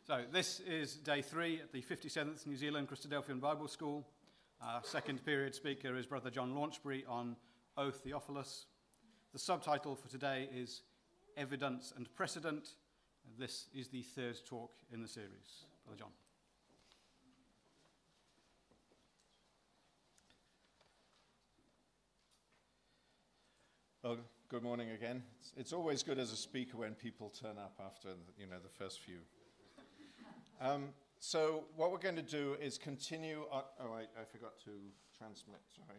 So this is day 3 at the 57th New Zealand Christadelphian Bible School. Our second period speaker is Brother John Launchbury on O Theophilus. The subtitle for today is Evidence and Precedent. This is the third talk in the series. Brother John. Well, good morning again. It's always good as a speaker when people turn up after the first few. So what we're going to do is continue. I forgot to transmit. Sorry.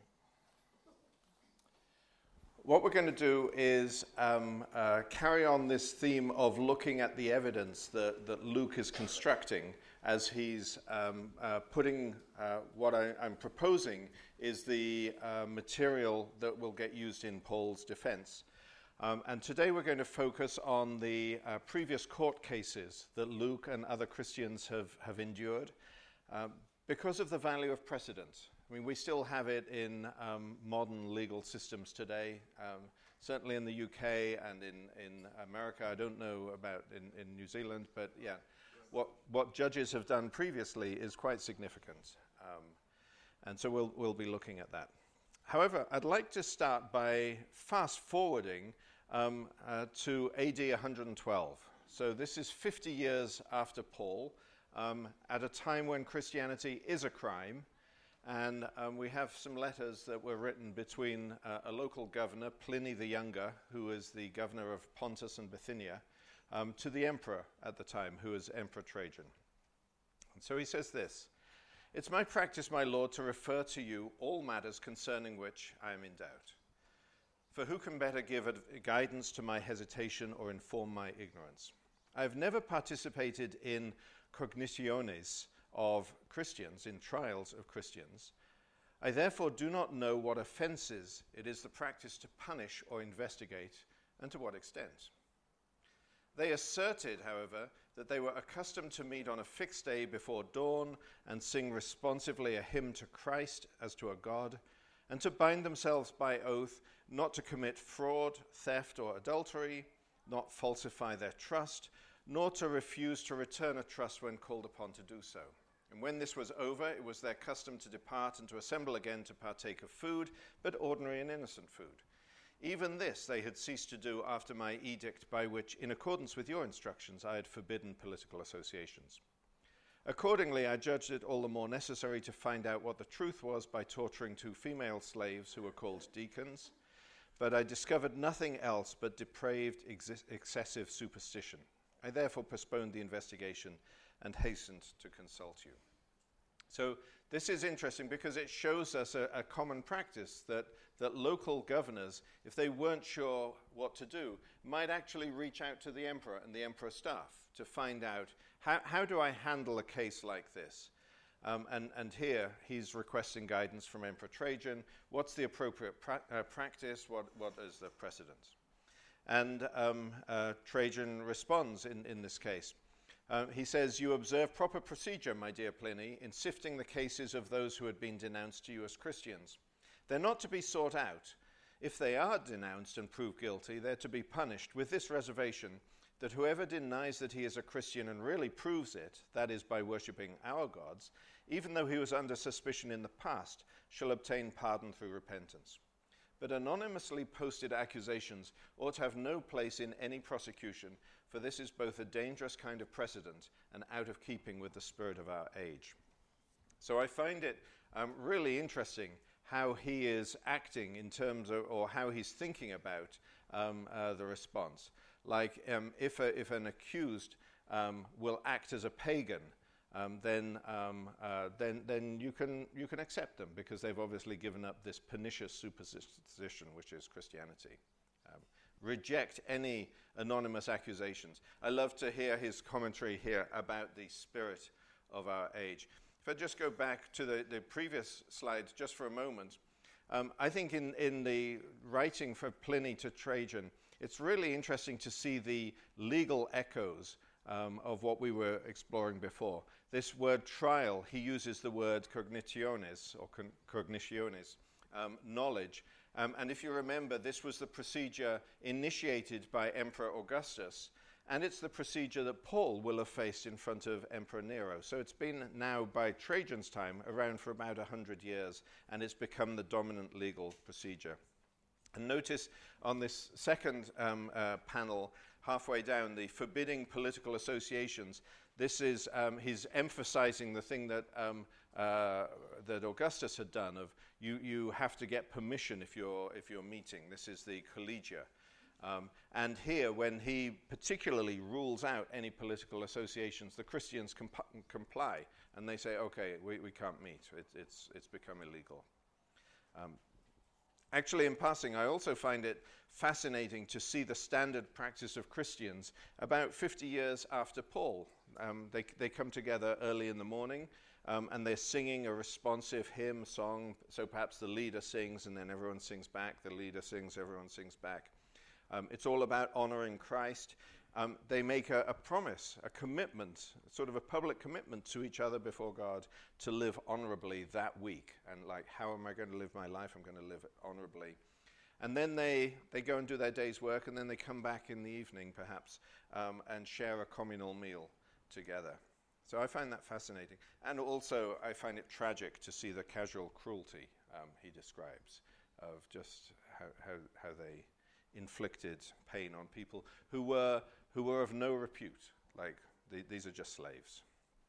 What we're going to do is carry on this theme of looking at the evidence that Luke is constructing as he's putting what I'm proposing is the material that will get used in Paul's defense. And today we're going to focus on the previous court cases that Luke and other Christians have endured because of the value of precedent. I mean, we still have it in modern legal systems today, certainly in the UK and in America. I don't know about in New Zealand, but yeah, what judges have done previously is quite significant. And so we'll be looking at that. However, I'd like to start by fast-forwarding to AD 112. So this is 50 years after Paul, at a time when Christianity is a crime, and we have some letters that were written between a local governor, Pliny the Younger, who is the governor of Pontus and Bithynia, to the emperor at the time, who is Emperor Trajan. And so he says this: "It's my practice, my lord, to refer to you all matters concerning which I am in doubt. For who can better give guidance to my hesitation or inform my ignorance? I have never participated in cognitiones of Christians, in trials of Christians. I therefore do not know what offenses it is the practice to punish or investigate, and to what extent. They asserted, however, that they were accustomed to meet on a fixed day before dawn and sing responsively a hymn to Christ as to a God, and to bind themselves by oath not to commit fraud, theft, or adultery, not falsify their trust, nor to refuse to return a trust when called upon to do so. And when this was over, it was their custom to depart and to assemble again to partake of food, but ordinary and innocent food. Even this they had ceased to do after my edict by which, in accordance with your instructions, I had forbidden political associations. Accordingly, I judged it all the more necessary to find out what the truth was by torturing 2 female slaves who were called deacons, but I discovered nothing else but depraved, excessive superstition. I therefore postponed the investigation and hastened to consult you." So this is interesting because it shows us a common practice that local governors, if they weren't sure what to do, might actually reach out to the emperor and the emperor's staff to find out, how do I handle a case like this? And here he's requesting guidance from Emperor Trajan. What's the appropriate practice? What is the precedent? And Trajan responds in this case. He says, "You observe proper procedure, my dear Pliny, in sifting the cases of those who had been denounced to you as Christians. They're not to be sought out. If they are denounced and proved guilty, they're to be punished with this reservation, that whoever denies that he is a Christian and really proves it, that is, by worshipping our gods, even though he was under suspicion in the past, shall obtain pardon through repentance. But anonymously posted accusations ought to have no place in any prosecution, for this is both a dangerous kind of precedent and out of keeping with the spirit of our age." So I find it really interesting how he is acting in terms of, or how he's thinking about the response. Like if an accused will act as a pagan, then you can accept them because they've obviously given up this pernicious superstition which is Christianity. Reject any anonymous accusations. I love to hear his commentary here about the spirit of our age. If I just go back to the previous slide just for a moment, I think in the writing for Pliny to Trajan, it's really interesting to see the legal echoes of what we were exploring before. This word trial, he uses the word cognitiones, or cognitiones, knowledge. And if you remember, this was the procedure initiated by Emperor Augustus, And it's the procedure that Paul will have faced in front of Emperor Nero. So it's been now, by Trajan's time, around for about 100 years, and it's become the dominant legal procedure. And notice on this second panel, halfway down, the forbidding political associations. This is, he's emphasizing the thing that Augustus had done of you have to get permission if you're meeting. This is the collegia. And here, when he particularly rules out any political associations, the Christians comply, and they say, okay, we can't meet. It's become illegal. Actually, in passing, I also find it fascinating to see the standard practice of Christians about 50 years after Paul. They come together early in the morning, and they're singing a responsive hymn song. So perhaps the leader sings, and then everyone sings back. The leader sings, everyone sings back. It's all about honoring Christ. They make a promise, a commitment, sort of a public commitment to each other before God to live honorably that week. And like, how am I going to live my life? I'm going to live it honorably. And then they go and do their day's work, and then they come back in the evening, perhaps, and share a communal meal together. So I find that fascinating. And also, I find it tragic to see the casual cruelty he describes of just how they inflicted pain on people who were of no repute. Like, these are just slaves.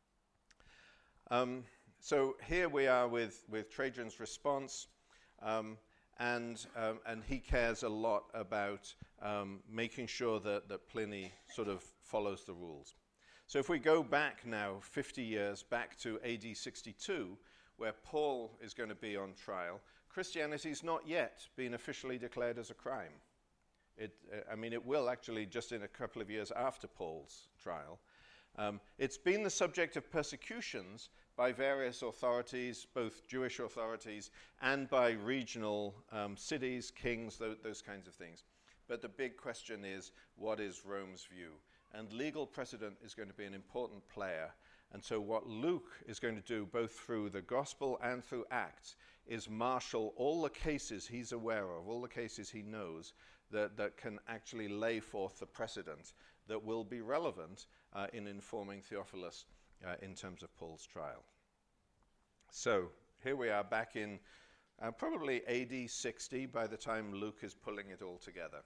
So here we are with Trajan's response, and he cares a lot about making sure that Pliny sort of follows the rules. So if we go back now 50 years, back to AD 62, where Paul is going to be on trial, Christianity's not yet been officially declared as a crime. It will actually just in a couple of years after Paul's trial. It's been the subject of persecutions by various authorities, both Jewish authorities and by regional cities, kings, those kinds of things. But the big question is, what is Rome's view? And legal precedent is going to be an important player. And so what Luke is going to do, both through the Gospel and through Acts, is marshal all the cases he's aware of, all the cases he knows, that can actually lay forth the precedent that will be relevant in informing Theophilus in terms of Paul's trial. So here we are back in probably AD 60 by the time Luke is pulling it all together.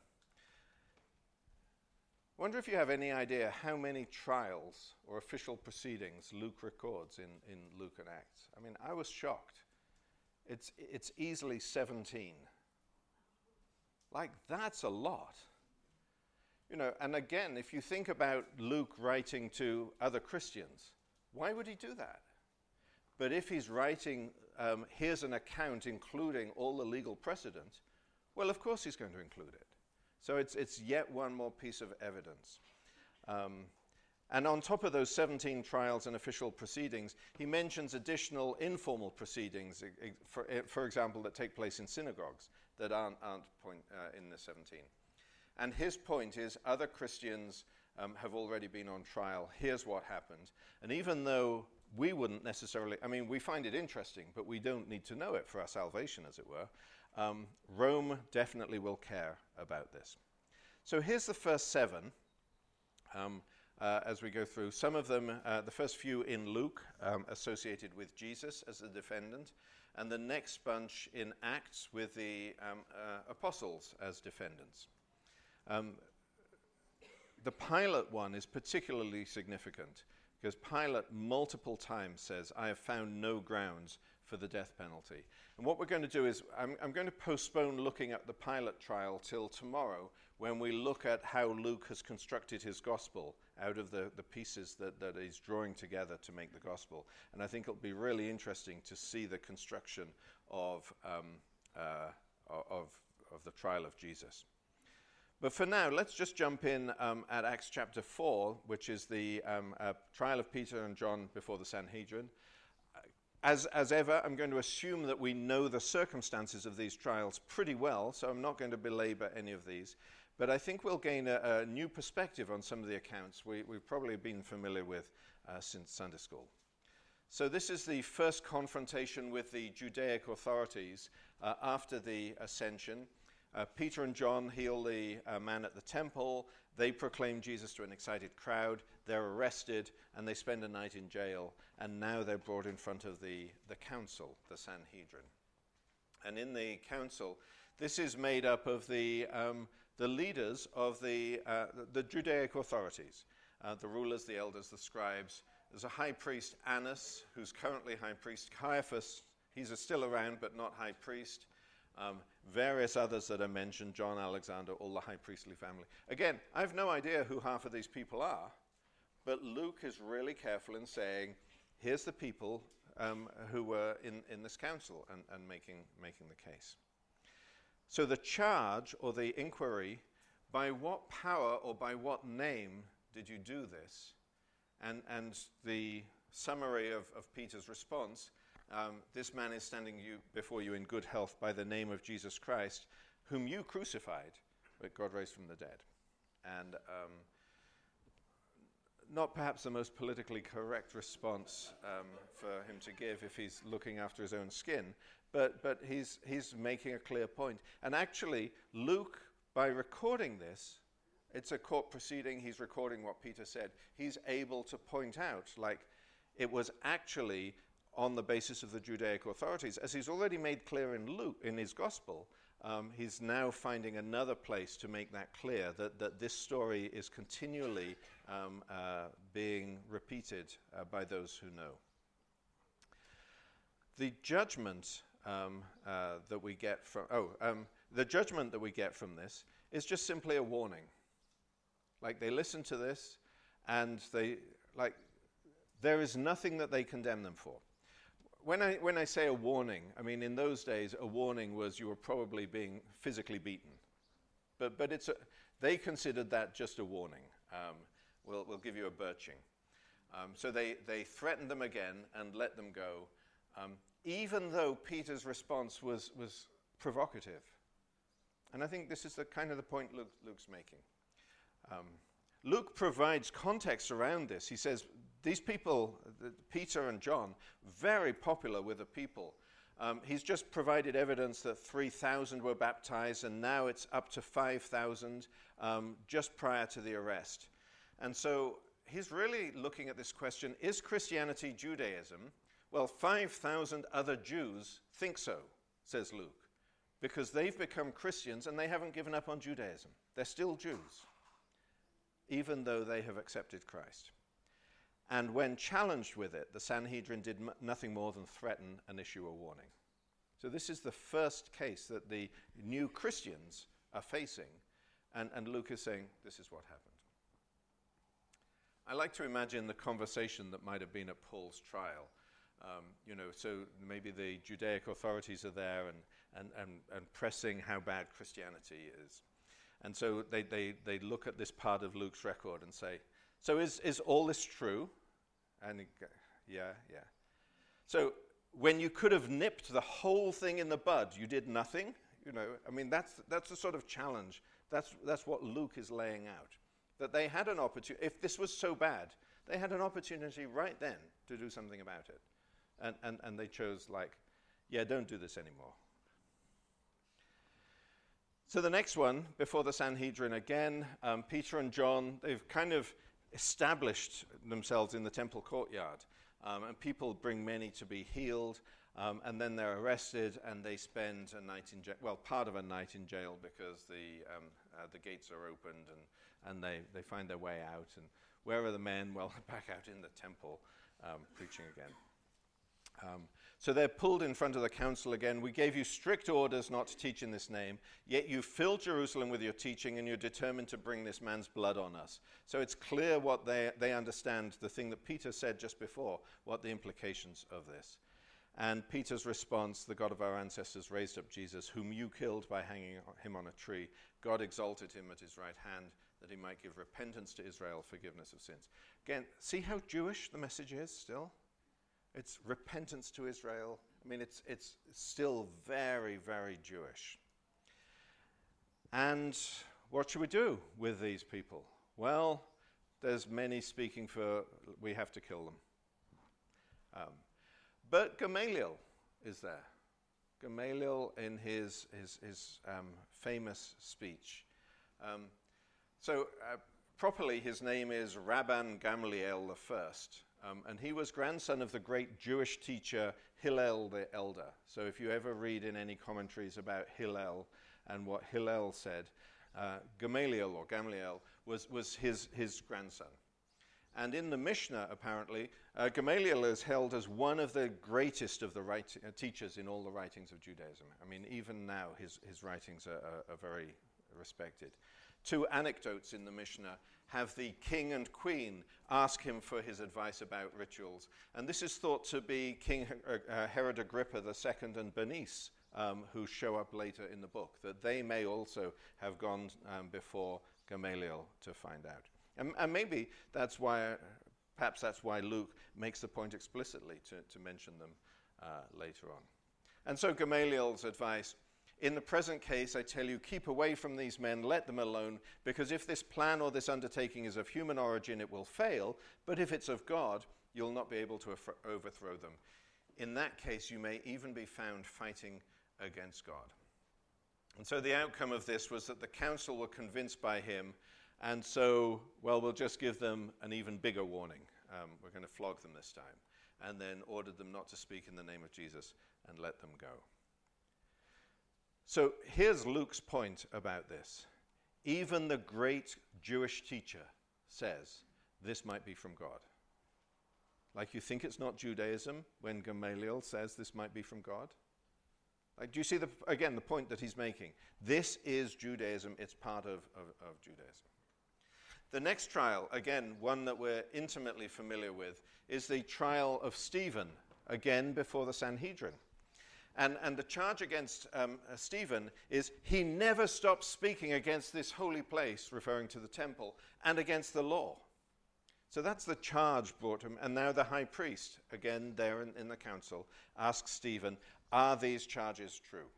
I wonder if you have any idea how many trials or official proceedings Luke records in Luke and Acts. I mean, I was shocked. It's easily 17. Like, that's a lot. You know, and again, if you think about Luke writing to other Christians, why would he do that? But if he's writing, here's an account including all the legal precedent, well, of course he's going to include it. So it's yet one more piece of evidence. And on top of those 17 trials and official proceedings, he mentions additional informal proceedings, for example, that take place in synagogues that aren't in the 17. And his point is other Christians have already been on trial. Here's what happened. And even though we wouldn't necessarily, I mean, we find it interesting, but we don't need to know it for our salvation, as it were. Rome definitely will care about this. So here's the first 7 as we go through. Some of them, the first few in Luke, associated with Jesus as the defendant, and the next bunch in Acts with the apostles as defendants. The Pilate one is particularly significant because Pilate multiple times says, I have found no grounds for the death penalty. And what we're going to do is, I'm going to postpone looking at the Pilate trial till tomorrow when we look at how Luke has constructed his gospel out of the pieces that he's drawing together to make the gospel. And I think it'll be really interesting to see the construction of the trial of Jesus. But for now, let's just jump in at Acts chapter 4, which is the trial of Peter and John before the Sanhedrin. As ever, I'm going to assume that we know the circumstances of these trials pretty well, so I'm not going to belabor any of these. But I think we'll gain a new perspective on some of the accounts we've probably been familiar with since Sunday school. So this is the first confrontation with the Judaic authorities after the ascension. Peter and John heal the man at the temple. They proclaim Jesus to an excited crowd. They're arrested, and they spend a night in jail. And now they're brought in front of the council, the Sanhedrin. And in the council, this is made up of the leaders of the Judaic authorities, the rulers, the elders, the scribes. There's a high priest, Annas, who's currently high priest. Caiaphas, he's still around but not high priest. Various others that are mentioned, John, Alexander, all the high priestly family. Again, I have no idea who half of these people are, but Luke is really careful in saying, here's the people who were in this council and making the case. So the charge or the inquiry, by what power or by what name did you do this? And the summary of Peter's response, this man is standing before you in good health by the name of Jesus Christ, whom you crucified, but God raised from the dead. And not perhaps the most politically correct response for him to give if he's looking after his own skin, but he's making a clear point. And actually, Luke, by recording this, it's a court proceeding, he's recording what Peter said, he's able to point out, like, it was actually on the basis of the Judaic authorities. As he's already made clear in Luke, in his gospel, he's now finding another place to make that clear, that this story is continually being repeated by those who know. The judgment that we get from this is just simply a warning. Like, they listen to this, and there is nothing that they condemn them for. When I say a warning, I mean, in those days, a warning was you were probably being physically beaten. But they considered that just a warning. We'll give you a birching. So they threatened them again and let them go, even though Peter's response was provocative. And I think this is the point Luke's making. Luke provides context around this. He says, these people, Peter and John, very popular with the people. He's just provided evidence that 3,000 were baptized, and now it's up to 5,000 just prior to the arrest. And so he's really looking at this question, is Christianity Judaism? Well, 5,000 other Jews think so, says Luke, because they've become Christians and they haven't given up on Judaism. They're still Jews, even though they have accepted Christ. And when challenged with it, the Sanhedrin did nothing more than threaten and issue a warning. So this is the first case that the new Christians are facing, and Luke is saying, this is what happened. I like to imagine the conversation that might have been at Paul's trial. So maybe the Judaic authorities are there and pressing how bad Christianity is. And so they look at this part of Luke's record and say, so is all this true? And yeah. So when you could have nipped the whole thing in the bud, you did nothing? That's the sort of challenge. That's what Luke is laying out. That they had an opportunity, if this was so bad, they had an opportunity right then to do something about it. And they chose don't do this anymore. So the next one, before the Sanhedrin again, Peter and John, they've kind of established themselves in the temple courtyard. And people bring many to be healed, and then they're arrested, and they spend a night in jail, part of a night in jail, because the gates are opened, and they find their way out. And where are the men? Well, back out in the temple, preaching again. So they're pulled in front of the council again. We gave you strict orders not to teach in this name, yet you filled Jerusalem with your teaching, and you're determined to bring this man's blood on us. So it's clear what they understand, the thing that Peter said just before, what the implications of this. And Peter's response, the God of our ancestors raised up Jesus, whom you killed by hanging him on a tree. God exalted him at his right hand, that he might give repentance to Israel, forgiveness of sins. Again, see how Jewish the message is still? It's repentance to Israel. It's still very, very Jewish. And what should we do with these people? Well, there's many speaking for we have to kill them. But Gamaliel is there. Gamaliel in his famous speech. Properly, his name is Rabban Gamliel I, and he was grandson of the great Jewish teacher Hillel the Elder. So if you ever read in any commentaries about Hillel and what Hillel said, Gamaliel was his grandson. And in the Mishnah, apparently, Gamaliel is held as one of the greatest of the teachers in all the writings of Judaism. I mean, even now, his writings are very respected. 2 anecdotes in the Mishnah have the king and queen ask him for his advice about rituals. And this is thought to be King Herod Agrippa II and Bernice, who show up later in the book, that they may also have gone before Gamaliel to find out. And maybe perhaps that's why Luke makes the point explicitly to mention them later on. And so Gamaliel's advice: in the present case, I tell you, keep away from these men, let them alone, because if this plan or this undertaking is of human origin, it will fail, but if it's of God, you'll not be able to overthrow them. In that case, you may even be found fighting against God. And so the outcome of this was that the council were convinced by him, and so, we'll just give them an even bigger warning. We're going to flog them this time, and then ordered them not to speak in the name of Jesus and let them go. So here's Luke's point about this. Even the great Jewish teacher says this might be from God. Like, you think it's not Judaism when Gamaliel says this might be from God? Like, do you see, the point that he's making? This is Judaism. It's part of Judaism. The next trial, again, one that we're intimately familiar with, is the trial of Stephen, again before the Sanhedrin. And the charge against Stephen is he never stopped speaking against this holy place, referring to the temple, and against the law. So that's the charge brought to him. And now the high priest, again there in the council, asks Stephen, are these charges true?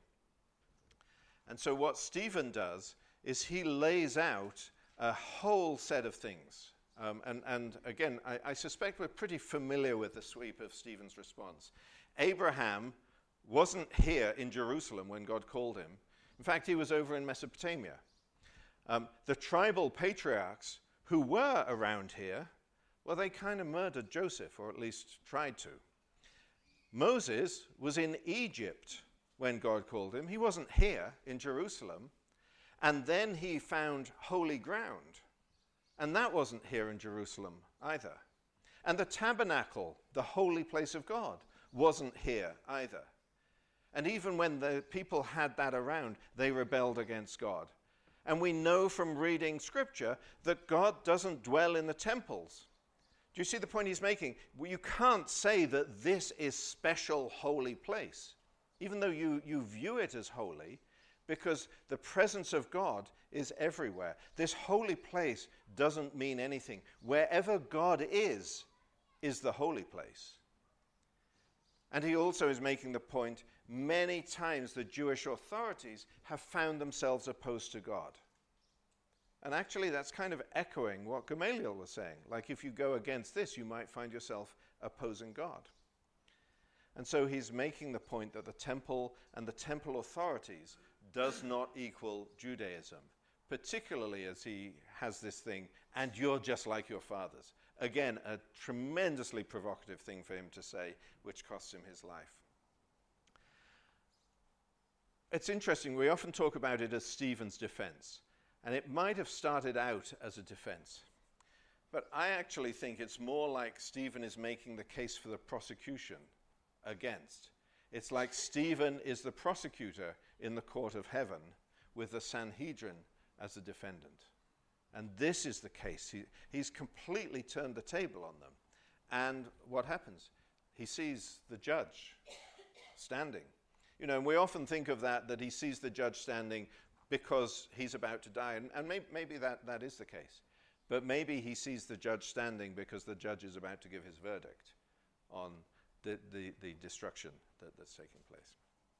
And so what Stephen does is he lays out a whole set of things. And again, I suspect we're pretty familiar with the sweep of Stephen's response. Abraham wasn't here in Jerusalem when God called him. In fact, he was over in Mesopotamia. The tribal patriarchs who were around here, they kind of murdered Joseph, or at least tried to. Moses was in Egypt when God called him. He wasn't here in Jerusalem. And then he found holy ground. And that wasn't here in Jerusalem either. And the tabernacle, the holy place of God, wasn't here either. And even when the people had that around, they rebelled against God. And we know from reading Scripture that God doesn't dwell in the temples. Do you see the point he's making? Well, you can't say that this is special holy place, even though you view it as holy, because the presence of God is everywhere. This holy place doesn't mean anything. Wherever God is the holy place. And he also is making the point, many times the Jewish authorities have found themselves opposed to God. And actually that's kind of echoing what Gamaliel was saying. Like, if you go against this, you might find yourself opposing God. And so he's making the point that the temple and the temple authorities does not equal Judaism, particularly as he has this thing, and you're just like your fathers. Again, a tremendously provocative thing for him to say, which costs him his life. It's interesting, we often talk about it as Stephen's defense, and it might have started out as a defense. But I actually think it's more like Stephen is making the case for the prosecution against. It's like Stephen is the prosecutor in the court of heaven with the Sanhedrin as the defendant. And this is the case. He's completely turned the table on them. And what happens? He sees the judge standing. And we often think of that he sees the judge standing because he's about to die. And maybe that is the case. But maybe he sees the judge standing because the judge is about to give his verdict on the destruction that's taking place.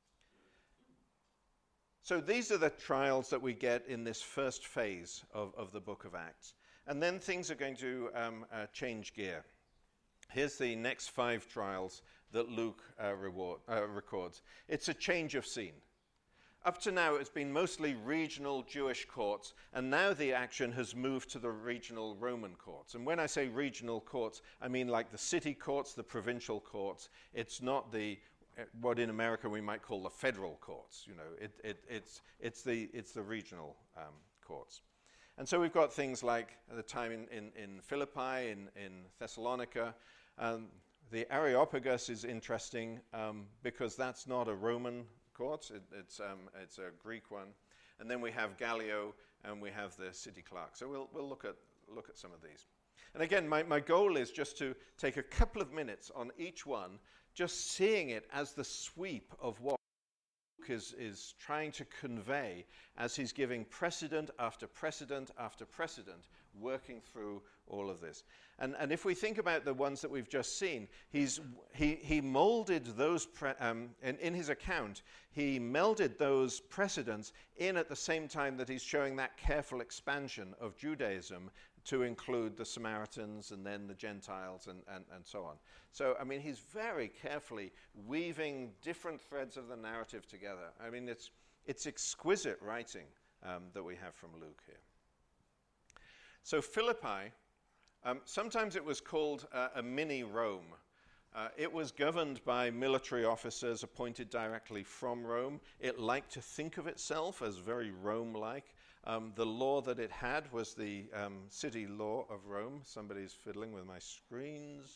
So these are the trials that we get in this first phase of the book of Acts. And then things are going to change gear. Here's the next 5 trials that Luke records. It's a change of scene. Up to now, it's been mostly regional Jewish courts, and now the action has moved to the regional Roman courts. And when I say regional courts, I mean like the city courts, the provincial courts. It's not what in America we might call the federal courts. You know, it's the regional courts. And so we've got things like at the time in Philippi, in Thessalonica. The Areopagus is interesting because that's not a Roman court. It's a Greek one. And then we have Gallio, and we have the city clerk. So we'll look at some of these. And again, my goal is just to take a couple of minutes on each one, just seeing it as the sweep of what Luke is trying to convey as he's giving precedent after precedent after precedent, working through all of this. And if we think about the ones that we've just seen, he molded those, in his account, he melded those precedents in at the same time that he's showing that careful expansion of Judaism to include the Samaritans and then the Gentiles and so on. So, I mean, he's very carefully weaving different threads of the narrative together. I mean, it's exquisite writing that we have from Luke here. So Philippi, sometimes it was called a mini Rome. It was governed by military officers appointed directly from Rome. It liked to think of itself as very Rome-like. The law that it had was the city law of Rome. Somebody's fiddling with my screens.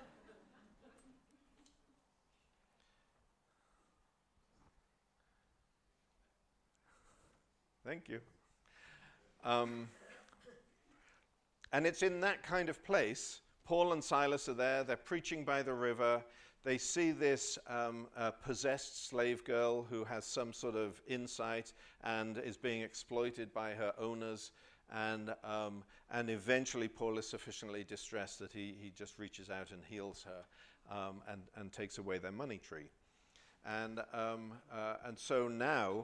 Thank you. And it's in that kind of place. Paul and Silas are there. They're preaching by the river. They see this possessed slave girl who has some sort of insight and is being exploited by her owners. And eventually Paul is sufficiently distressed that he just reaches out and heals her and takes away their money tree. And so now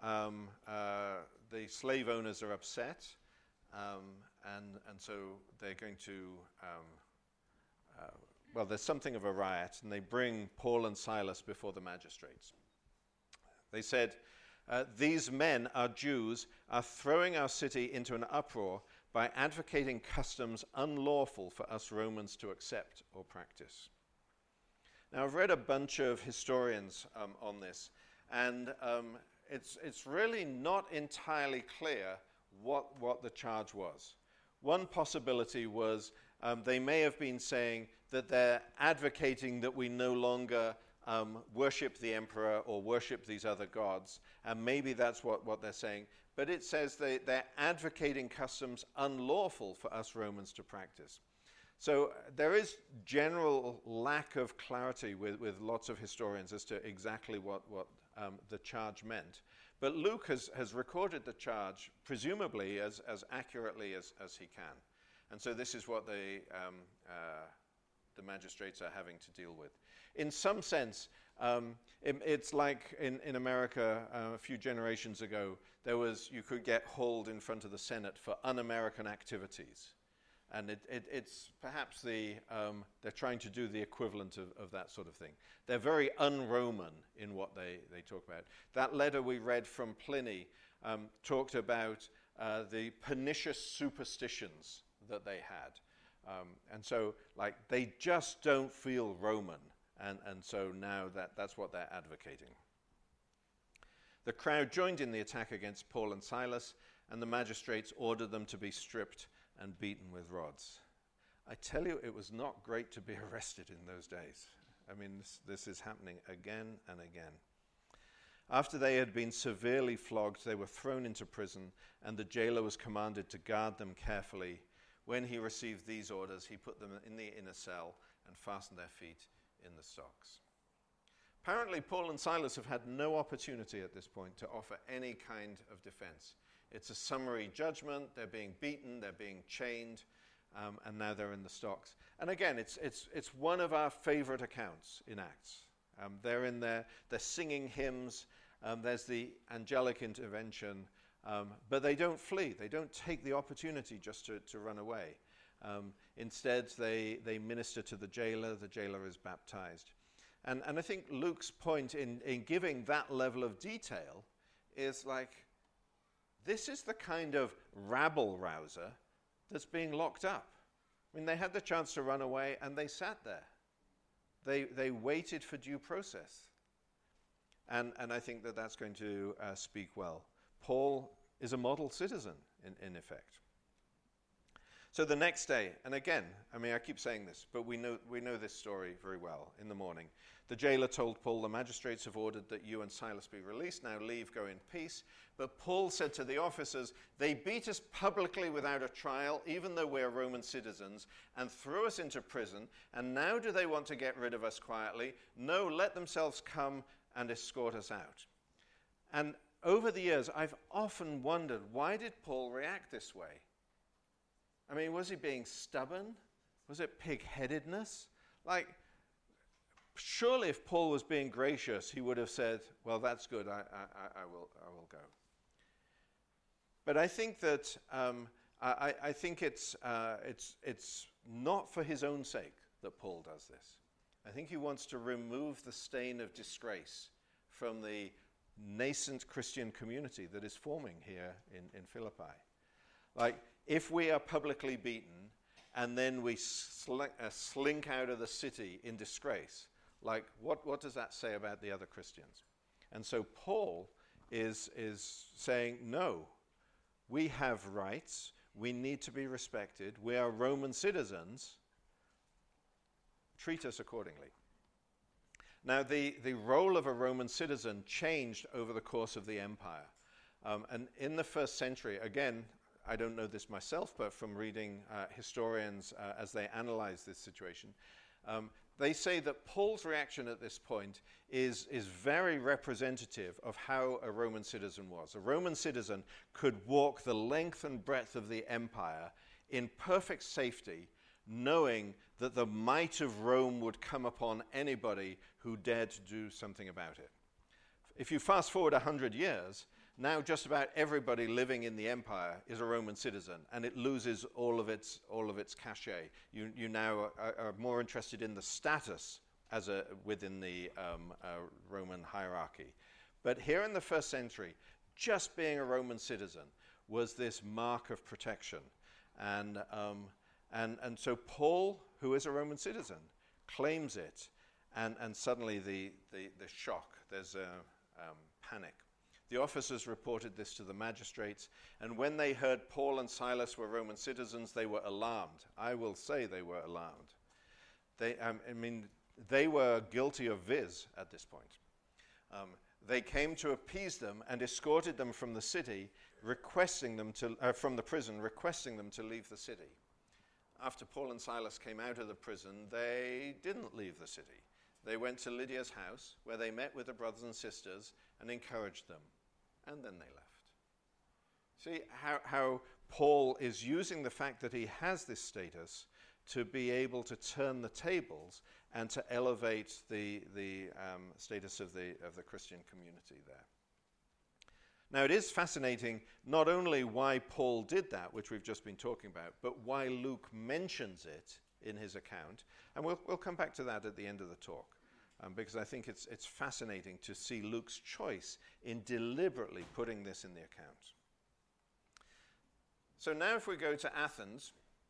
the slave owners are upset. And so they're going to, there's something of a riot, and they bring Paul and Silas before the magistrates. They said, these men, our Jews, are throwing our city into an uproar by advocating customs unlawful for us Romans to accept or practice. Now, I've read a bunch of historians on this, and it's really not entirely clear what the charge was. One possibility was they may have been saying that they're advocating that we no longer worship the emperor or worship these other gods, and maybe that's what they're saying. But it says they're advocating customs unlawful for us Romans to practice. So there is general lack of clarity with lots of historians as to exactly what the charge meant. But Luke has recorded the charge, presumably as accurately as he can. And so this is what the magistrates are having to deal with. In some sense, it's like in America a few generations ago, you could get hauled in front of the Senate for un-American activities. And it's perhaps they're trying to do the equivalent of that sort of thing. They're very un-Roman in what they talk about. That letter we read from Pliny talked about the pernicious superstitions that they had. And so, they just don't feel Roman. And so now that's what they're advocating. The crowd joined in the attack against Paul and Silas, and the magistrates ordered them to be stripped and beaten with rods. I tell you, it was not great to be arrested in those days. I mean, this is happening again and again. After they had been severely flogged, they were thrown into prison, and the jailer was commanded to guard them carefully. When he received these orders, he put them in the inner cell and fastened their feet in the stocks. Apparently, Paul and Silas have had no opportunity at this point to offer any kind of defense. It's a summary judgment. They're being beaten, they're being chained, and now they're in the stocks. And again, it's one of our favorite accounts in Acts. They're in there, they're singing hymns, there's the angelic intervention, but they don't flee. They don't take the opportunity just to run away. Instead, they minister to the jailer is baptized. And I think Luke's point in giving that level of detail is like, this is the kind of rabble-rouser that's being locked up. I mean, they had the chance to run away, and they sat there. They waited for due process. And I think that that's going to speak well. Paul is a model citizen, in effect. So the next day, and again, I mean, I keep saying this, but we know this story very well. In the morning, the jailer told Paul, "The magistrates have ordered that you and Silas be released. Now leave, go in peace." But Paul said to the officers, "They beat us publicly without a trial, even though we're Roman citizens, and threw us into prison. And now do they want to get rid of us quietly? No, let themselves come and escort us out." And over the years, I've often wondered, why did Paul react this way? I mean, was he being stubborn? Was it pig-headedness? Like, surely if Paul was being gracious, he would have said, "Well, that's good, I will go." But I think that I think it's not for his own sake that Paul does this. I think he wants to remove the stain of disgrace from the nascent Christian community that is forming here in Philippi. Like, if we are publicly beaten and then we slink out of the city in disgrace, like, what does that say about the other Christians? And so Paul is saying, no, we have rights, we need to be respected, we are Roman citizens, treat us accordingly. Now, the role of a Roman citizen changed over the course of the empire. And in the first century, again, I don't know this myself, but from reading historians as they analyze this situation, they say that Paul's reaction at this point is very representative of how a Roman citizen was. A Roman citizen could walk the length and breadth of the empire in perfect safety, knowing that the might of Rome would come upon anybody who dared to do something about it. If you fast forward 100 years, now just about everybody living in the empire is a Roman citizen, and it loses all of its cachet. You now are more interested in the status within the Roman hierarchy. But here in the first century, just being a Roman citizen was this mark of protection. And so Paul, who is a Roman citizen, claims it, and suddenly the shock, there's a panic. The officers reported this to the magistrates, and when they heard Paul and Silas were Roman citizens, they were alarmed. I will say they were alarmed. They were guilty of viz at this point. They came to appease them and escorted them from the city, from the prison, requesting them to leave the city. After Paul and Silas came out of the prison, they didn't leave the city. They went to Lydia's house, where they met with the brothers and sisters and encouraged them. And then they left. See how Paul is using the fact that he has this status to be able to turn the tables and to elevate the status of the Christian community there. Now, it is fascinating not only why Paul did that, which we've just been talking about, but why Luke mentions it in his account. And we'll come back to that at the end of the talk. Because I think it's fascinating to see Luke's choice in deliberately putting this in the account. So now if we go to Athens,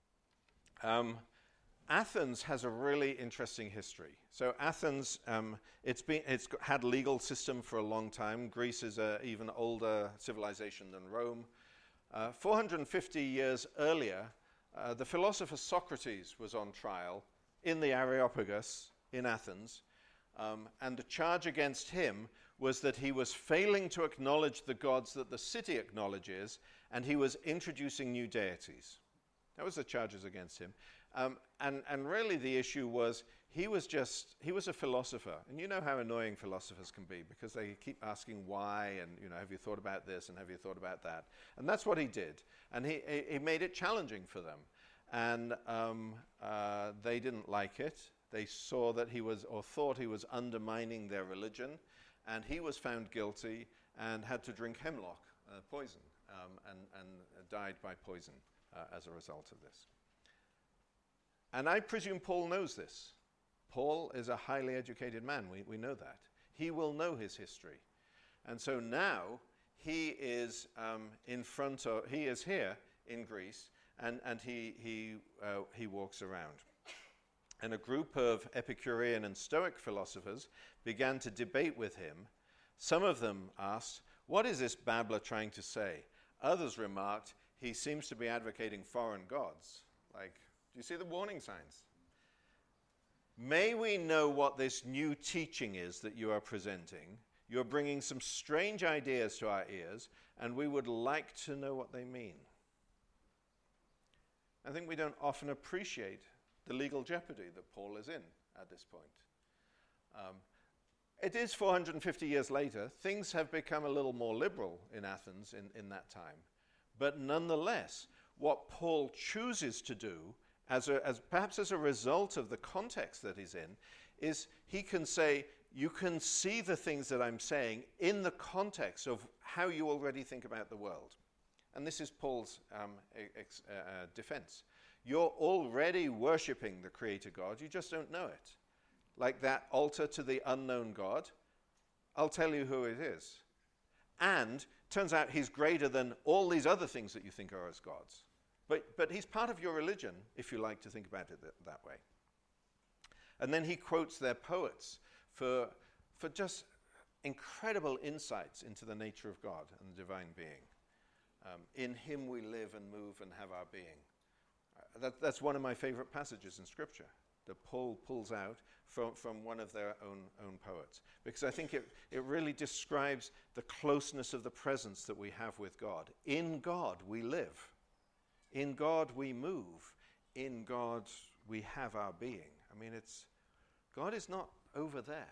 Athens has a really interesting history. So Athens, it's had a legal system for a long time. Greece is an even older civilization than Rome. 450 years earlier, the philosopher Socrates was on trial in the Areopagus in Athens. And the charge against him was that he was failing to acknowledge the gods that the city acknowledges, and he was introducing new deities. That was the charges against him. And really the issue was he was a philosopher. And you know how annoying philosophers can be, because they keep asking why, and have you thought about this, and have you thought about that? And that's what he did. And he made it challenging for them. And they didn't like it. They saw that he was, or thought he was, undermining their religion, and he was found guilty and had to drink hemlock poison and died by poison as a result of this. And I presume Paul knows this. Paul is a highly educated man. We know that. He will know his history. And so now he is he is here in Greece, and he walks around. And a group of Epicurean and Stoic philosophers began to debate with him. Some of them asked, "What is this babbler trying to say?" Others remarked, "He seems to be advocating foreign gods." Like, do you see the warning signs? "May we know what this new teaching is that you are presenting? You're bringing some strange ideas to our ears, and we would like to know what they mean." I think we don't often appreciate the legal jeopardy that Paul is in at this point. It is 450 years later. Things have become a little more liberal in Athens in that time. But nonetheless, what Paul chooses to do, as perhaps as a result of the context that he's in, is he can say, you can see the things that I'm saying in the context of how you already think about the world. And this is Paul's defense. You're already worshipping the Creator God, you just don't know it. Like that altar to the unknown God, I'll tell you who it is. And turns out he's greater than all these other things that you think are as gods. But he's part of your religion, if you like to think about it that way. And then he quotes their poets for just incredible insights into the nature of God and the divine being. In him we live and move and have our being. That's one of my favorite passages in Scripture that Paul pulls out from one of their own poets. Because I think it really describes the closeness of the presence that we have with God. In God we live. In God we move. In God we have our being. I mean, God is not over there.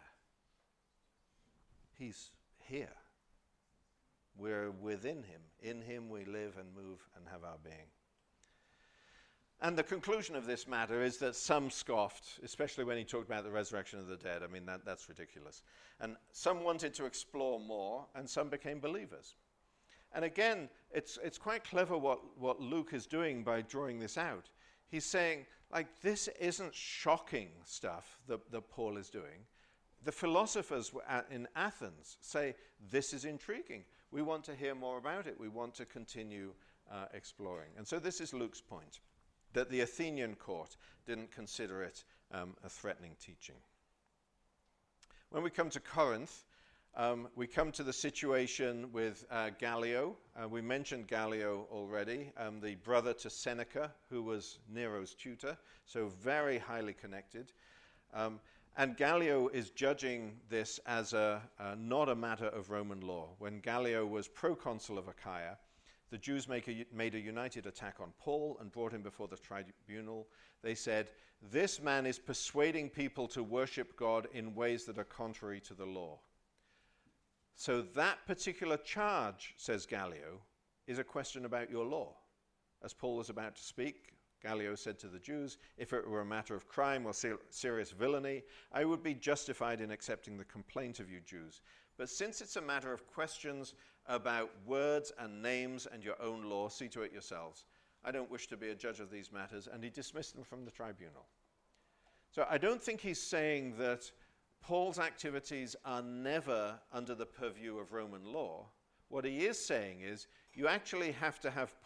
He's here. We're within him. In him we live and move and have our being. And the conclusion of this matter is that some scoffed, especially when he talked about the resurrection of the dead. I mean, that's ridiculous. And some wanted to explore more, and some became believers. And again, it's quite clever what Luke is doing by drawing this out. He's saying, like, this isn't shocking stuff that Paul is doing. The philosophers in Athens say, this is intriguing. We want to hear more about it. We want to continue exploring. And so this is Luke's point, that the Athenian court didn't consider it a threatening teaching. When we come to Corinth, we come to the situation with Gallio. We mentioned Gallio already, the brother to Seneca, who was Nero's tutor, so very highly connected. And Gallio is judging this as not a matter of Roman law. When Gallio was proconsul of Achaia, the Jews made a united attack on Paul and brought him before the tribunal. They said, "This man is persuading people to worship God in ways that are contrary to the law." So that particular charge, says Gallio, is a question about your law. As Paul was about to speak, Gallio said to the Jews, "If it were a matter of crime or serious villainy, I would be justified in accepting the complaint of you Jews. But since it's a matter of questions about words and names and your own law, see to it yourselves. I don't wish to be a judge of these matters," and he dismissed them from the tribunal. So I don't think he's saying that Paul's activities are never under the purview of Roman law. What he is saying is you actually have to have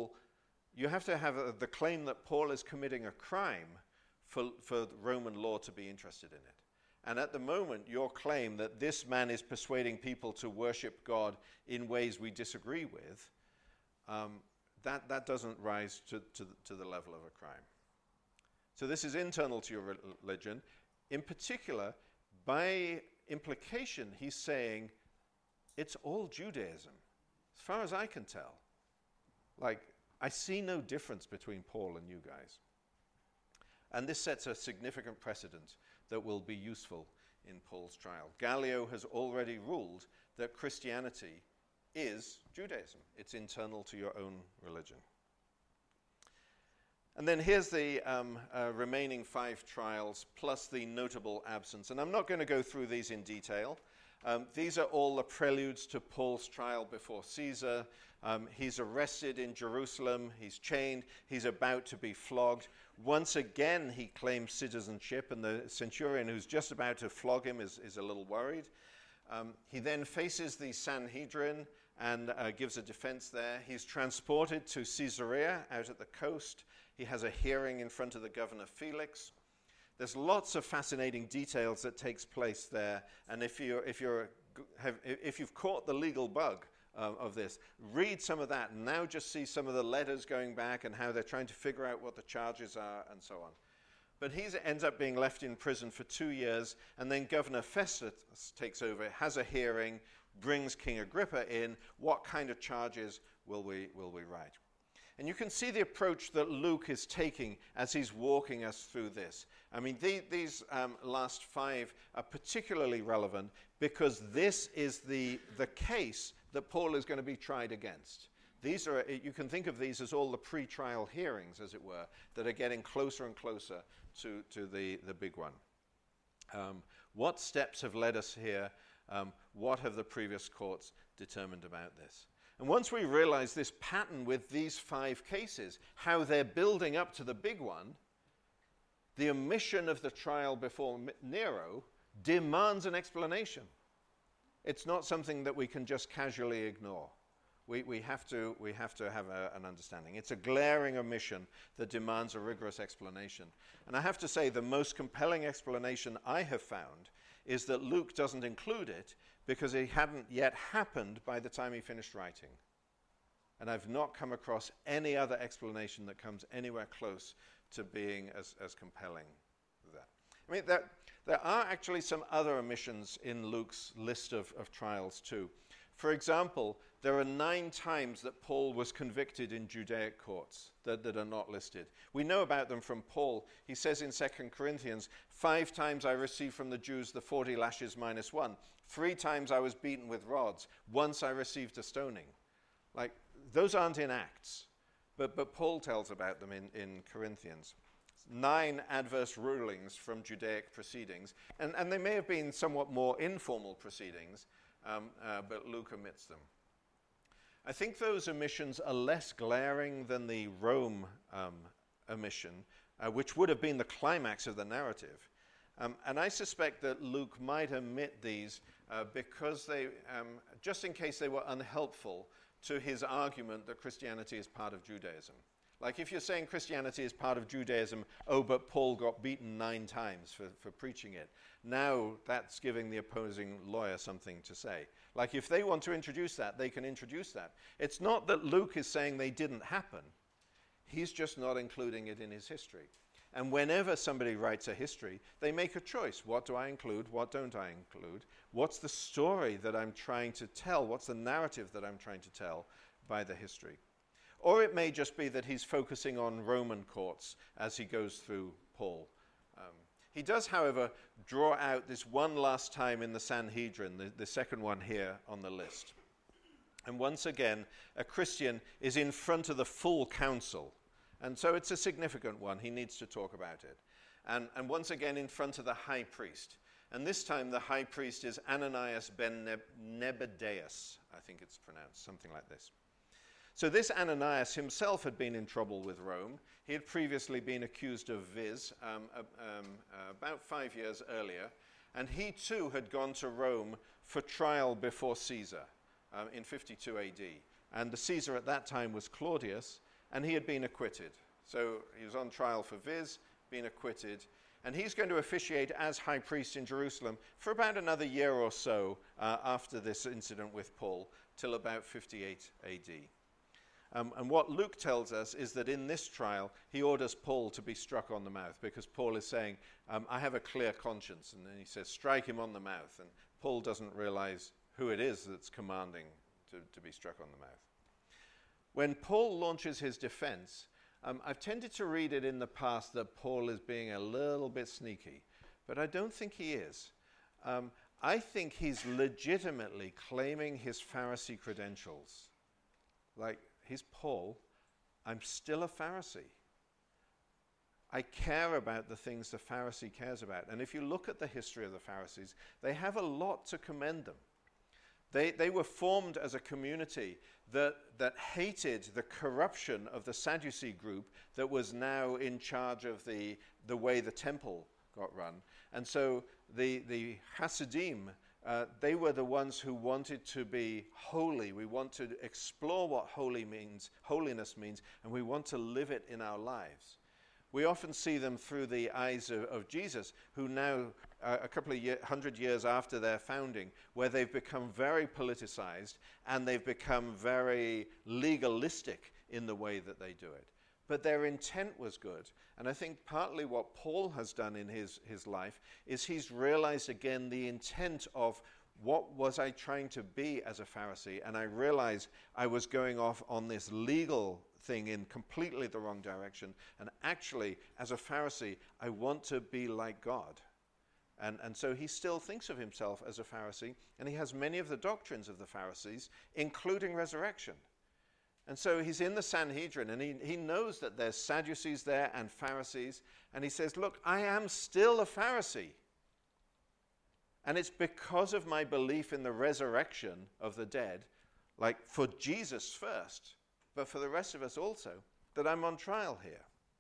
the claim that Paul is committing a crime for Roman law to be interested in it. And at the moment, your claim that this man is persuading people to worship God in ways we disagree with, that doesn't rise to the level of a crime. So this is internal to your religion. In particular, by implication, he's saying it's all Judaism, as far as I can tell. Like, I see no difference between Paul and you guys. And this sets a significant precedent that will be useful in Paul's trial. Gallio has already ruled that Christianity is Judaism. It's internal to your own religion. And then here's the remaining 5 trials, plus the notable absence. And I'm not going to go through these in detail. These are all the preludes to Paul's trial before Caesar. He's arrested in Jerusalem. He's chained. He's about to be flogged. Once again, he claims citizenship, and the centurion who's just about to flog him is a little worried. He then faces the Sanhedrin and gives a defense there. He's transported to Caesarea out at the coast. He has a hearing in front of the governor Felix. There's lots of fascinating details that takes place there, and if you've caught the legal bug of this, read some of that, and now just see some of the letters going back and how they're trying to figure out what the charges are and so on. But he ends up being left in prison for 2 years, and then Governor Festus takes over, has a hearing, brings King Agrippa in. What kind of charges will we write? And you can see the approach that Luke is taking as he's walking us through this. I mean, these last 5 are particularly relevant because this is the case that Paul is going to be tried against. These are, you can think of these as all the pre-trial hearings, as it were, that are getting closer and closer to the big one. What steps have led us here? What have the previous courts determined about this? And once we realize this pattern with these 5 cases, how they're building up to the big one, the omission of the trial before Nero demands an explanation. It's not something that we can just casually ignore. We have to have an understanding. It's a glaring omission that demands a rigorous explanation. And I have to say, the most compelling explanation I have found is that Luke doesn't include it because it hadn't yet happened by the time he finished writing. And I've not come across any other explanation that comes anywhere close to being as compelling as that. I mean, there are actually some other omissions in Luke's list of trials too. For example, there are 9 times that Paul was convicted in Judaic courts that are not listed. We know about them from Paul. He says in 2 Corinthians, 5 times I received from the Jews the 40 lashes minus 1. 3 times I was beaten with rods. Once I received a stoning. Like, those aren't in Acts, but Paul tells about them in Corinthians. 9 adverse rulings from Judaic proceedings, and they may have been somewhat more informal proceedings, but Luke omits them. I think those omissions are less glaring than the Rome omission, which would have been the climax of the narrative. And I suspect that Luke might omit these because they, just in case they were unhelpful to his argument that Christianity is part of Judaism. Like if you're saying Christianity is part of Judaism, oh, but Paul got beaten 9 times for preaching it. Now that's giving the opposing lawyer something to say. Like if they want to introduce that, they can introduce that. It's not that Luke is saying they didn't happen. He's just not including it in his history. And whenever somebody writes a history, they make a choice. What do I include? What don't I include? What's the story that I'm trying to tell? What's the narrative that I'm trying to tell by the history? Or it may just be that he's focusing on Roman courts as he goes through Paul. He does, however, draw out this one last time in the Sanhedrin, the second one here on the list. And once again, a Christian is in front of the full council. And so it's a significant one. He needs to talk about it. And once again, in front of the high priest. And this time, the high priest is Ananias ben Nebadeus, I think it's pronounced, something like this. So this Ananias himself had been in trouble with Rome. He had previously been accused of viz. About 5 years earlier. And he too had gone to Rome for trial before Caesar in 52 AD. And the Caesar at that time was Claudius, and he had been acquitted. So he was on trial for viz, been acquitted. And he's going to officiate as high priest in Jerusalem for about another year or so after this incident with Paul, till about 58 AD. And what Luke tells us is that in this trial, he orders Paul to be struck on the mouth because Paul is saying, I have a clear conscience. And then he says, strike him on the mouth. And Paul doesn't realize who it is that's commanding to be struck on the mouth. When Paul launches his defense, I've tended to read it in the past that Paul is being a little bit sneaky, but I don't think he is. I think he's legitimately claiming his Pharisee credentials. Like, he's Paul, I'm still a Pharisee. I care about the things the Pharisee cares about. And if you look at the history of the Pharisees, they have a lot to commend them. They were formed as a community that hated the corruption of the Sadducee group that was now in charge of the way the temple got run. And so the Hasidim, they were the ones who wanted to be holy. We want to explore what holiness means, and we want to live it in our lives. We often see them through the eyes of Jesus, who now, a couple of 100 years after their founding, where they've become very politicized and they've become very legalistic in the way that they do it. But their intent was good. And I think partly what Paul has done in his life is he's realized again the intent of what was I trying to be as a Pharisee, and I realized I was going off on this legal thing in completely the wrong direction. And actually, as a Pharisee, I want to be like God. And so he still thinks of himself as a Pharisee, and he has many of the doctrines of the Pharisees, including resurrection. And so he's in the Sanhedrin, and he knows that there's Sadducees there and Pharisees, and he says, look, I am still a Pharisee. And it's because of my belief in the resurrection of the dead, like for Jesus first, but for the rest of us also, that I'm on trial here.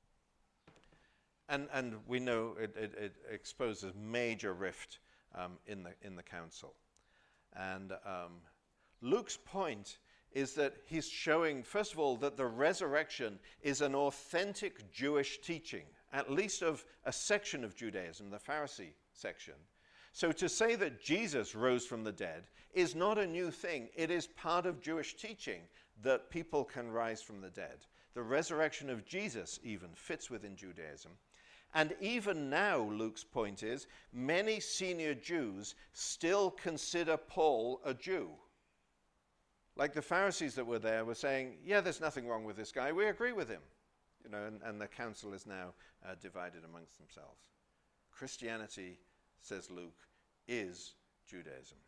And we know it exposes major rift in the council. And Luke's point is that he's showing, first of all, that the resurrection is an authentic Jewish teaching, at least of a section of Judaism, the Pharisee section. So to say that Jesus rose from the dead is not a new thing. It is part of Jewish teaching that people can rise from the dead. The resurrection of Jesus even fits within Judaism. And even now, Luke's point is, many senior Jews still consider Paul a Jew. Like the Pharisees that were there were saying, yeah, there's nothing wrong with this guy. We agree with him. And the council is now divided amongst themselves. Christianity, says Luke, is Judaism.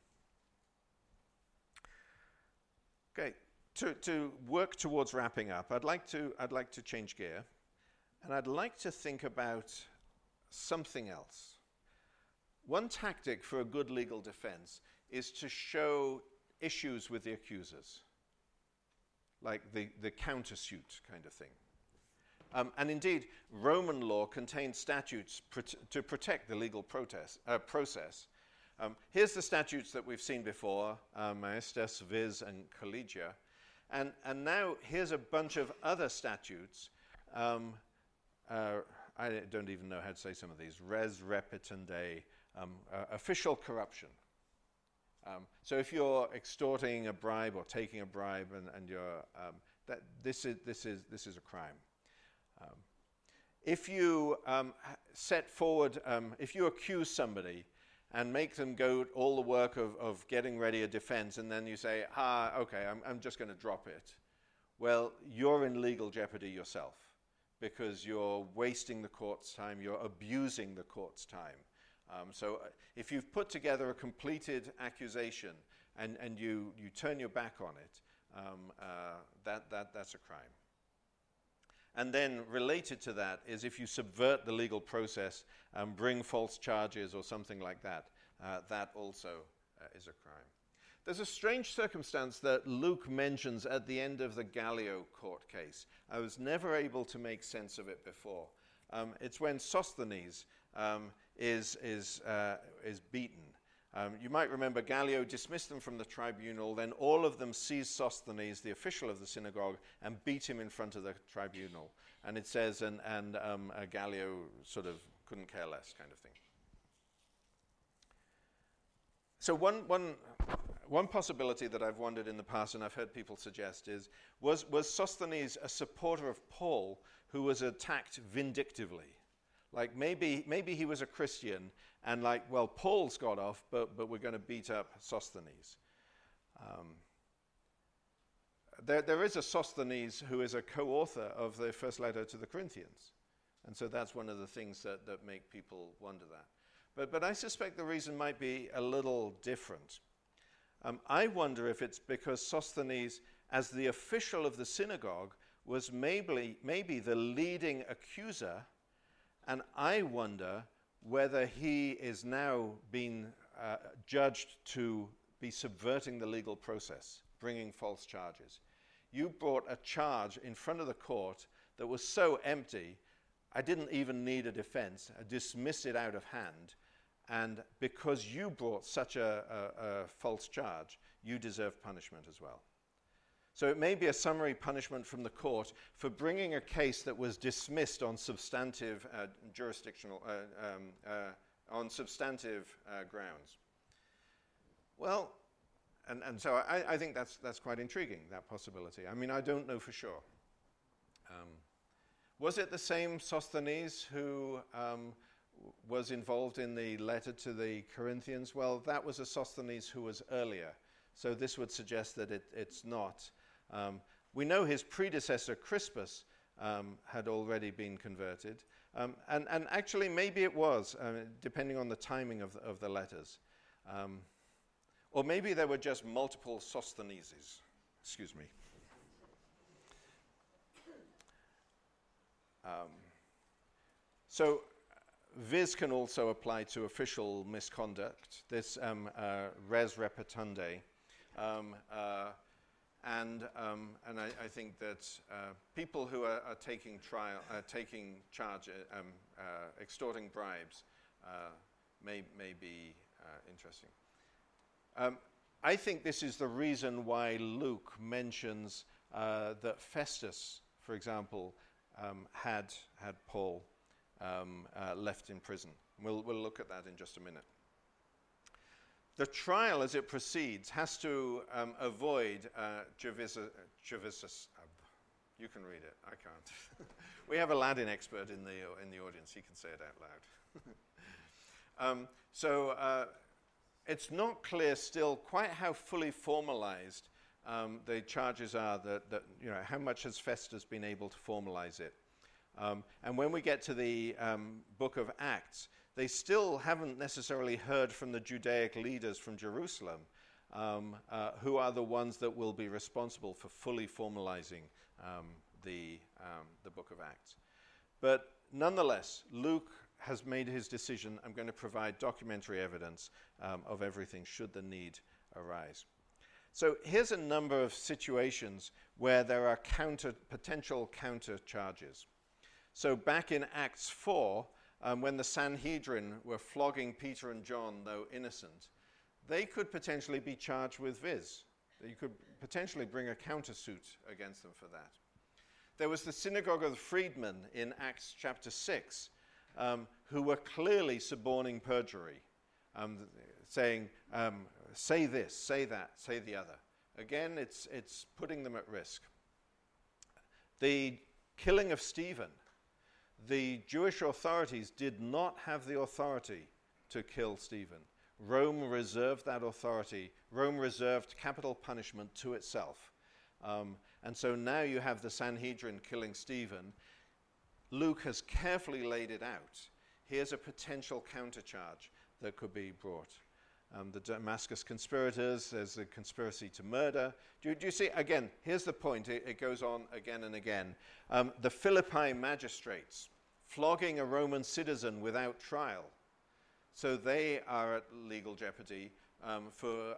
Okay, to work towards wrapping up, I'd like to change gear, and I'd like to think about something else. One tactic for a good legal defense is to show issues with the accusers, like the countersuit kind of thing. And indeed, Roman law contains statutes to protect the legal process. Here's the statutes that we've seen before, Maestas, Vis, and Collegia. And now here's a bunch of other statutes. I don't even know how to say some of these. Res repetende, official corruption. So if you're extorting a bribe or taking a bribe, and you're this is a crime. If you set forward, if you accuse somebody and make them go all the work of getting ready a defense, and then you say, okay, I'm just going to drop it, well, you're in legal jeopardy yourself, because you're wasting the court's time, you're abusing the court's time. So if you've put together a completed accusation and you turn your back on it, that's a crime. And then related to that is if you subvert the legal process and bring false charges or something like that, that also is a crime. There's a strange circumstance that Luke mentions at the end of the Gallio court case. I was never able to make sense of it before. It's when Sosthenes is beaten. You might remember Gallio dismissed them from the tribunal, then all of them seized Sosthenes, the official of the synagogue, and beat him in front of the tribunal. And it says, and Gallio sort of couldn't care less kind of thing. So one possibility that I've wondered in the past, and I've heard people suggest, is, was Sosthenes a supporter of Paul who was attacked vindictively? Like maybe he was a Christian, and like, well, Paul's got off, but we're going to beat up Sosthenes. There is a Sosthenes who is a co-author of the first letter to the Corinthians, and so that's one of the things that make people wonder that. But I suspect the reason might be a little different. I wonder if it's because Sosthenes, as the official of the synagogue, was maybe the leading accuser. And I wonder whether he is now being judged to be subverting the legal process, bringing false charges. You brought a charge in front of the court that was so empty, I didn't even need a defense. I dismissed it out of hand. And because you brought such a false charge, you deserve punishment as well. So it may be a summary punishment from the court for bringing a case that was dismissed on substantive grounds. Well, and so I think that's quite intriguing, that possibility. I mean, I don't know for sure. Was it the same Sosthenes who was involved in the letter to the Corinthians? Well, that was a Sosthenes who was earlier. So this would suggest that it's not. We know his predecessor, Crispus, had already been converted. And actually, maybe it was, depending on the timing of the letters. Or maybe there were just multiple Sostheneses. Excuse me. So vis can also apply to official misconduct, this res repetunde. And I think that people who are taking charge, extorting bribes, may be interesting. I think this is the reason why Luke mentions that Festus, for example, had Paul left in prison. We'll look at that in just a minute. The trial, as it proceeds, has to avoid Gervisus. You can read it. I can't. We have a Latin expert in the audience. He can say it out loud. It's not clear still quite how fully formalized the charges are. That how much has Festus been able to formalize it? And when we get to the book of Acts, they still haven't necessarily heard from the Judaic leaders from Jerusalem, who are the ones that will be responsible for fully formalizing the book of Acts. But nonetheless, Luke has made his decision. I'm going to provide documentary evidence of everything should the need arise. So here's a number of situations where there are potential counter charges. So back in Acts 4, when the Sanhedrin were flogging Peter and John, though innocent, they could potentially be charged with vis. You could potentially bring a countersuit against them for that. There was the synagogue of the freedmen in Acts chapter 6, who were clearly suborning perjury, saying, say this, say that, say the other. Again, it's putting them at risk. The killing of Stephen. The Jewish authorities did not have the authority to kill Stephen. Rome reserved that authority. Rome reserved capital punishment to itself. And so now you have the Sanhedrin killing Stephen. Luke has carefully laid it out. Here's a potential countercharge that could be brought. The Damascus conspirators, there's a conspiracy to murder. Do you see, again, here's the point, it goes on again and again. The Philippi magistrates flogging a Roman citizen without trial. So they are at legal jeopardy for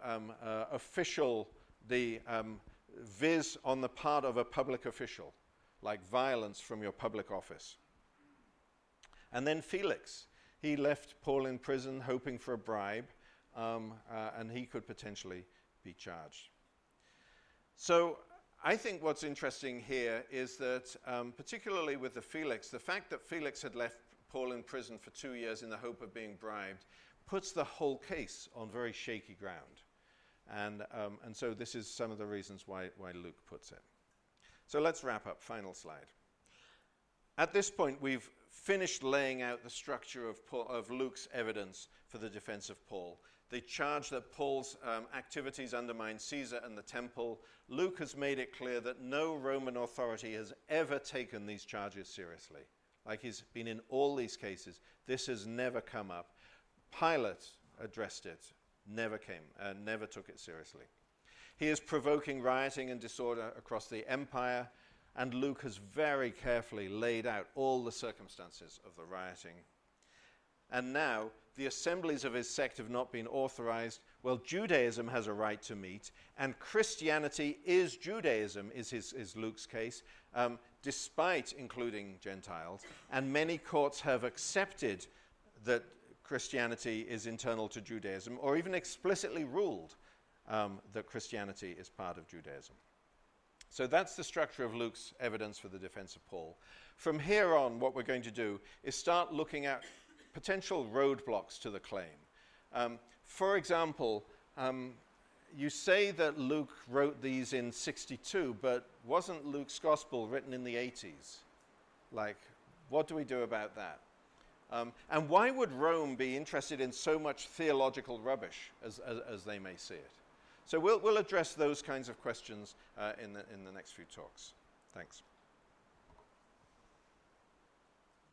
vis on the part of a public official, like violence from your public office. And then Felix, he left Paul in prison hoping for a bribe, and he could potentially be charged. So I think what's interesting here is that, particularly with the fact that Felix had left Paul in prison for 2 years in the hope of being bribed, puts the whole case on very shaky ground. And so this is some of the reasons why Luke puts it. So let's wrap up. Final slide. At this point, we've finished laying out the structure of Luke's evidence for the defense of Paul. They charge that Paul's activities undermine Caesar and the temple. Luke has made it clear that no Roman authority has ever taken these charges seriously. Like he's been in all these cases. This has never come up. Pilate addressed it, never took it seriously. He is provoking rioting and disorder across the empire, and Luke has very carefully laid out all the circumstances of the rioting. And now, the assemblies of his sect have not been authorized. well, Judaism has a right to meet, and Christianity is Judaism, is Luke's case, despite including Gentiles. And many courts have accepted that Christianity is internal to Judaism, or even explicitly ruled that Christianity is part of Judaism. So that's the structure of Luke's evidence for the defense of Paul. From here on, what we're going to do is start looking at potential roadblocks to the claim. For example, you say that Luke wrote these in 62, but wasn't Luke's gospel written in the 80s? Like, what do we do about that? And why would Rome be interested in so much theological rubbish as they may see it? So we'll address those kinds of questions in the next few talks. Thanks.